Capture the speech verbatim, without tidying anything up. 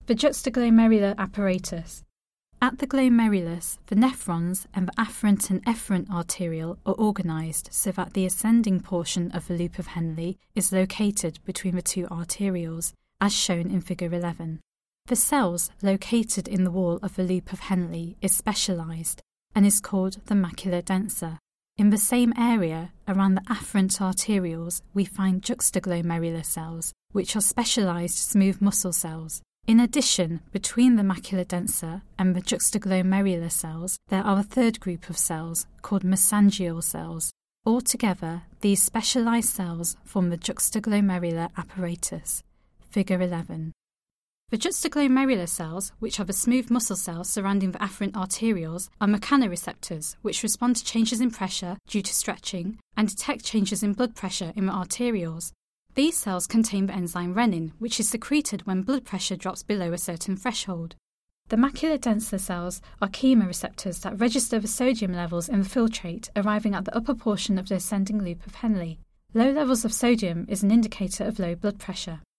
The juxtaglomerular apparatus. At the glomerulus, the nephrons and the afferent and efferent arteriole are organised so that the ascending portion of the loop of Henle is located between the two arterioles, as shown in Figure eleven. The cells located in the wall of the loop of Henle is specialised and is called the macula densa. In the same area, around the afferent arterioles, we find juxtaglomerular cells, which are specialised smooth muscle cells. In addition, between the macula densa and the juxtaglomerular cells, there are a third group of cells called mesangial cells. Altogether, these specialised cells form the juxtaglomerular apparatus. Figure eleven. The juxtaglomerular cells, which are the smooth muscle cells surrounding the afferent arterioles, are mechanoreceptors, which respond to changes in pressure due to stretching and detect changes in blood pressure in the arterioles. These cells contain the enzyme renin, which is secreted when blood pressure drops below a certain threshold. The macula densa cells are chemoreceptors that register the sodium levels in the filtrate arriving at the upper portion of the ascending loop of Henle. Low levels of sodium is an indicator of low blood pressure.